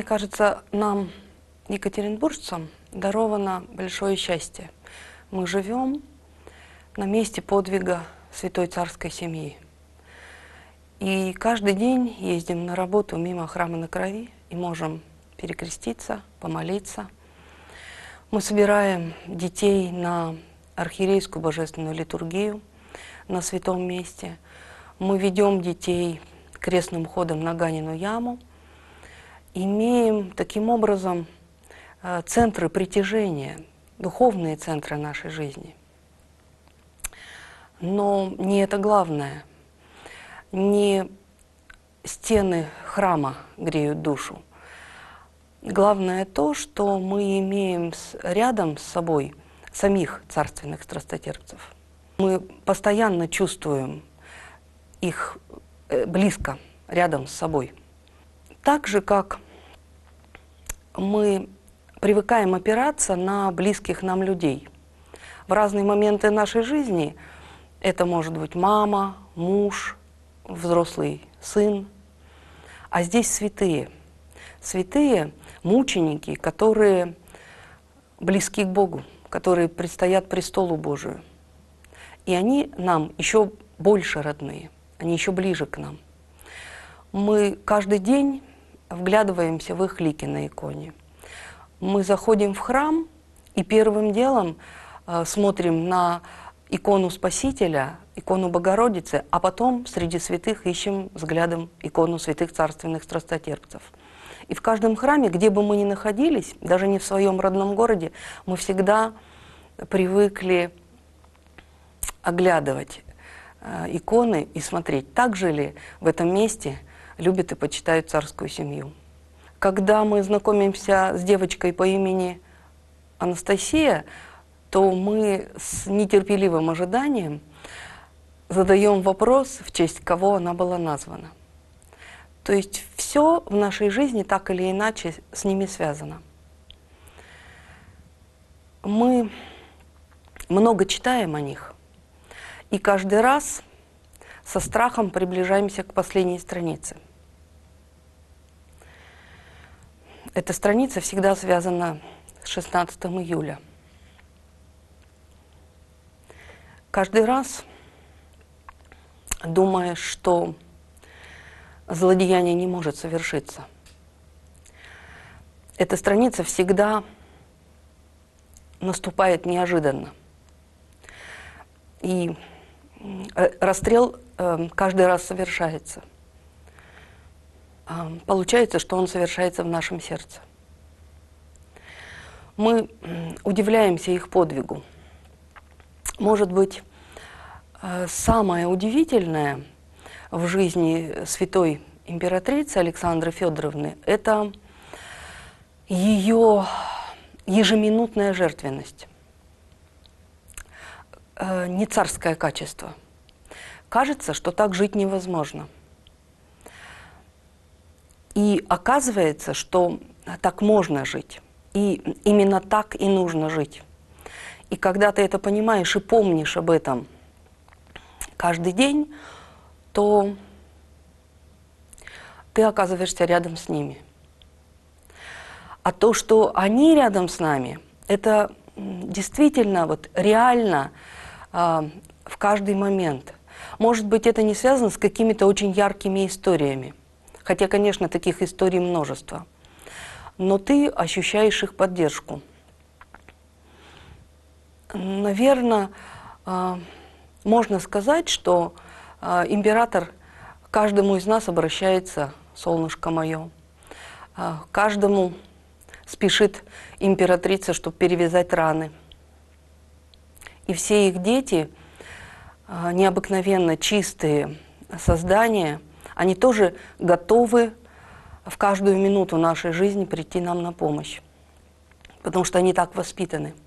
кажется, нам, екатеринбуржцам, даровано большое счастье. Мы живем на месте подвига святой царской семьи. И каждый день ездим на работу мимо храма на Крови и можем перекреститься, помолиться. Мы собираем детей на архиерейскую божественную литургию на святом месте. Мы ведем детей крестным ходом на Ганину яму. Имеем таким образом центры притяжения, духовные центры нашей жизни. Но не это главное. Не стены храма греют душу. Главное то, что мы имеем рядом с собой самих царственных страстотерпцев. Мы постоянно чувствуем их близко, рядом с собой. Так же, как мы привыкаем опираться на близких нам людей. В разные моменты нашей жизни это может быть мама, муж, взрослый сын. А здесь святые. Святые мученики, которые близки к Богу, которые предстоят престолу Божию. И они нам еще больше родные, они еще ближе к нам. Мы каждый день вглядываемся в их лики на иконе. Мы заходим в храм и первым делом смотрим на икону Спасителя, икону Богородицы, а потом среди святых ищем взглядом икону святых царственных страстотерпцев. И в каждом храме, где бы мы ни находились, даже не в своем родном городе, мы всегда привыкли оглядывать иконы и смотреть, так же ли в этом месте любят и почитают царскую семью. Когда мы знакомимся с девочкой по имени Анастасия, то мы с нетерпеливым ожиданием задаем вопрос, в честь кого она была названа. То есть все в нашей жизни так или иначе с ними связано. Мы много читаем о них, и каждый раз со страхом приближаемся к последней странице. Эта страница всегда связана с 16 июля. Каждый раз, думая, что злодеяние не может совершиться, эта страница всегда наступает неожиданно. И расстрел каждый раз совершается. Получается, что он совершается в нашем сердце. Мы удивляемся их подвигу. Может быть, самое удивительное в жизни святой императрицы Александры Федоровны – это ее ежеминутная жертвенность. Не царское качество. Кажется, что так жить невозможно. И оказывается, что так можно жить. И именно так и нужно жить. И когда ты это понимаешь и помнишь об этом каждый день, то ты оказываешься рядом с ними. А то, что они рядом с нами, это действительно вот реально в каждый момент. Может быть, это не связано с какими-то очень яркими историями. Хотя, конечно, таких историй множество. Но ты ощущаешь их поддержку. Наверное, можно сказать, что император к каждому из нас обращается: солнышко мое. Каждому спешит императрица, чтобы перевязать раны. И все их дети, необыкновенно чистые создания, они тоже готовы в каждую минуту нашей жизни прийти нам на помощь, потому что они так воспитаны.